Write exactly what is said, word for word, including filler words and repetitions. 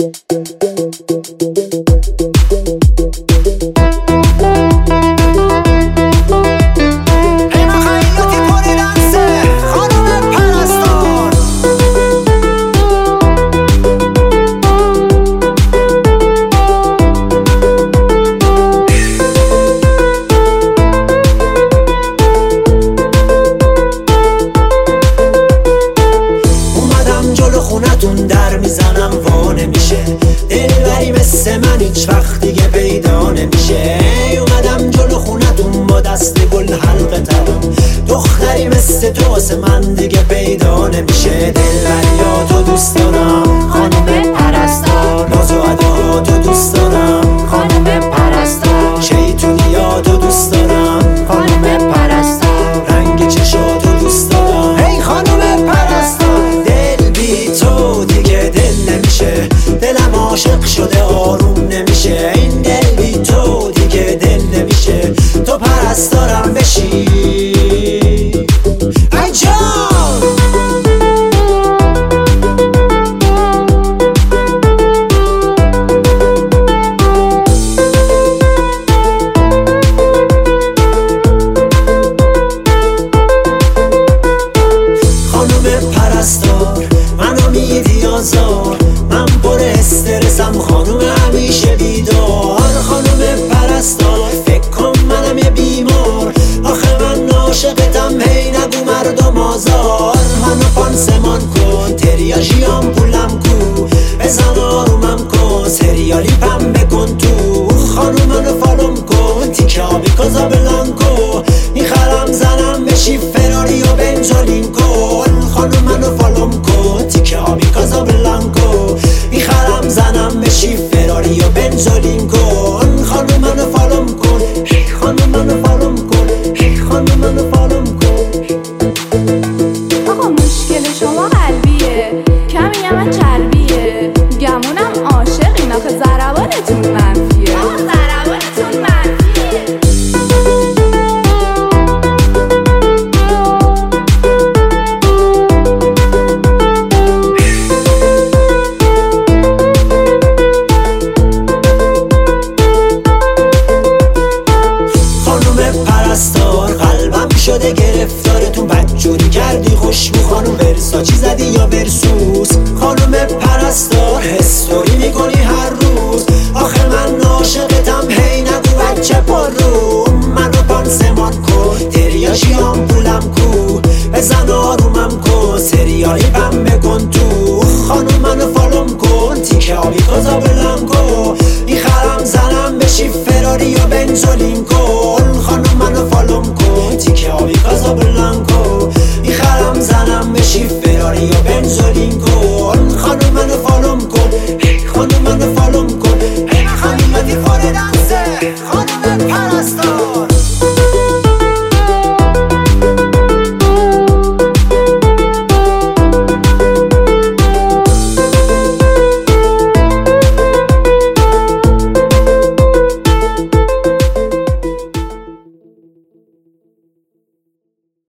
در میزنم وا نمیشه، دلبری مثل من هیچ وقت دیگه پیدا نمیشه. اومدم جلو خونتون با دست گل حلقه ترم، دختری مثل تو واسه من دیگه پیدا نمیشه. دلبریاتو دوست دارم خانم پرستار، ناز و اداهاتو دوست دارم خانم پرستار، شیطونیاتو دوست دارم خانم پرستار، رنگ چشاتو دوست دارم ای خانم پرستار. دل بی تو دیگه دل نمیشه، دلم عاشق شده آروم نمیشه. این دل بی تو دیگه دل نمیشه، تو پرستارم بشی ای جان. خانم پرستار منو میدی آزار، من پر استرسم خانم همیشه بیدار. خانم پرستار فکر کن منم یه بیمار، آخه من عاشقتم هی نگو مردم آزار. منو پانسمان کن تریاژیام پولم کو، بزن آرومم کن سریالی پم بکن تو. خانم منو فالوم کن تیکه آبی کازابلانکو، میخرم زنم بشی فراری و بنجولین کن. خانم منو فالوم کن تیکه آبی کازابلانکو، میخرم زنم بشی فراری و بنجولین کن. خانم منو فالوم کن، خانم منو فالوم کن، خانم منو فالوم کن. آقا مشکل شما قلبیه، کمی هم چربیه، گمونم عاشقین آخه ضربانتون منفیه. آقا ضربانتون منفیه. پرستار قلبم شده گرفتارتون، بدجوری کردی خوشبو خانم، ورساچی زدی یا ورسوس. خانم پرستار هستوری میکنی هر روز، آخه من عاشقتم هی نگو بچه پروم. منو پانسمان کن تریاژیام پولم کو، بزن آرومم کن سریالی پم بکن تو. خانم منو فالوم کن تیکه آبی کازابلانکو، میخرم زنم بشی فراری و بنجولین کن. خانم منو فالوم کن تیکه آبی کازابلانکو.